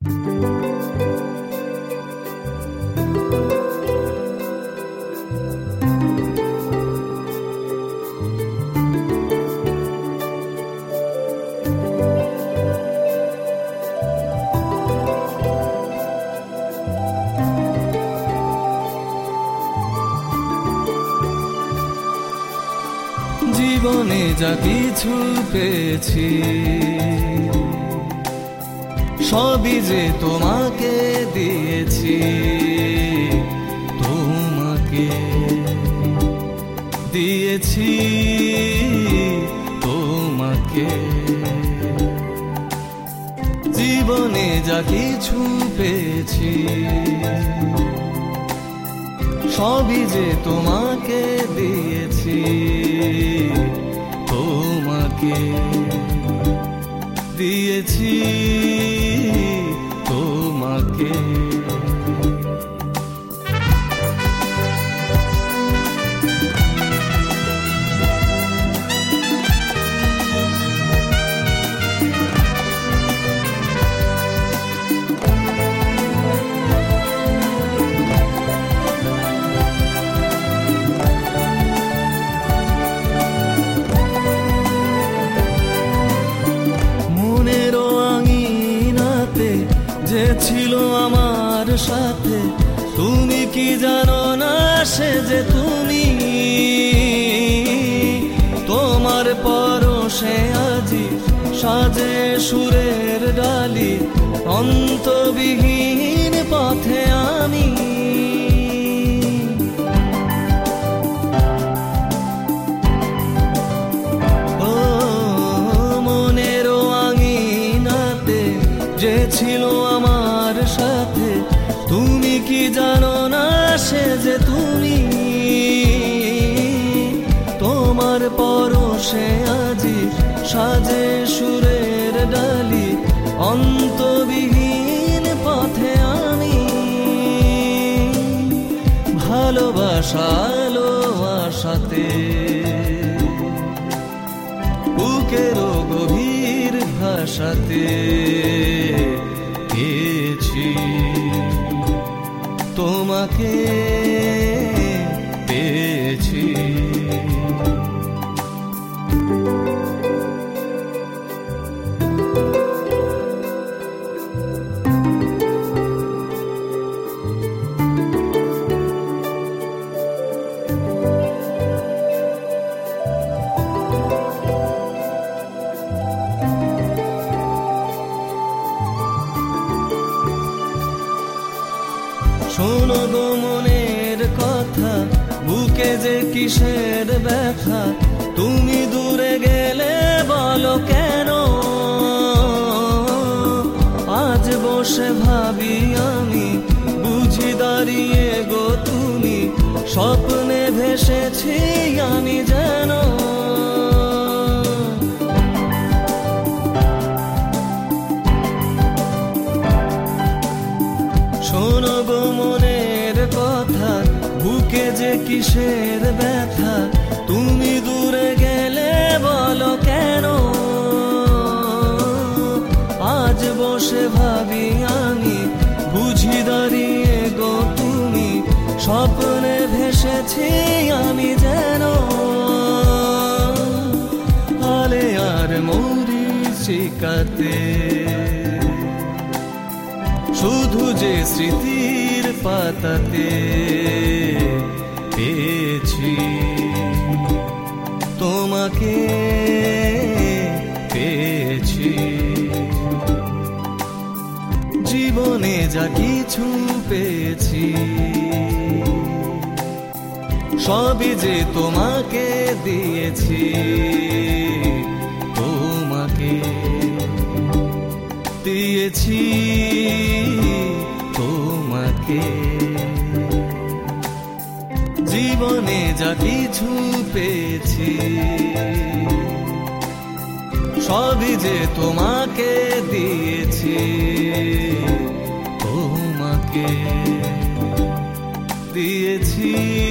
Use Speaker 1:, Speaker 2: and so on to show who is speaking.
Speaker 1: জীবনে যা কিছু পেয়েছি সবই যে তোমাকে দিয়েছি, তোমাকে দিয়েছি, তোমাকে। জীবনে যা কিছু পেয়েছি সবই যে তোমাকে দিয়েছি, তোমাকে দিয়েছি, তোমাকে। যে ছিল আমার সাথে, তুমি কি জানো না সে যে তুমি, তোমার পরশে আজি সাজে সুরের ডালি, অন্তবিহীন পথে আমি। ও মনের আঙিনাতে যে ছিল আমার সাথে, তুমি কি জানো না সে যে তুমি, তোমার পরশে আজি সাজে সুরের ডালি, অন্তবিহীন পথে আমি। ভালোবাসা আলোবাসাতে বুকের গভীর ভাষাতে পেয়েছি, তোমাকে পেয়েছি। শোনো গো মনের কথা, বুকে যে কিসের ব্যথা, তুমি দূরে গেলে বলো কেন? আজ বসে ভাবি আমি, বুঝি দাঁড়িয়ে গো তুমি, স্বপ্নে ভেসেছি আমি যেন। শোনো গো মনের কথা, বুকে যে কিসের ব্যথা, তুমি দূরে গেলে বলো কেন? আজ বসে ভাবি আমি, বুঝি দাঁড়িয়ে গো তুমি, স্বপ্নে ভেসেছি আমি যেন। আলে আর মরীচিকাতে শুধু যে স্মৃতির পাতাতে পেয়েছি, তোমাকে পেয়েছি। জীবনে যা কিছু পেয়েছি সবই যে তোমাকে দিয়েছি, তোমাকে দিয়েছি, তোমাকে। জীবনে যা কিছু পেয়েছি সবই যে তোমাকে দিয়েছি, তোমাকে দিয়েছি।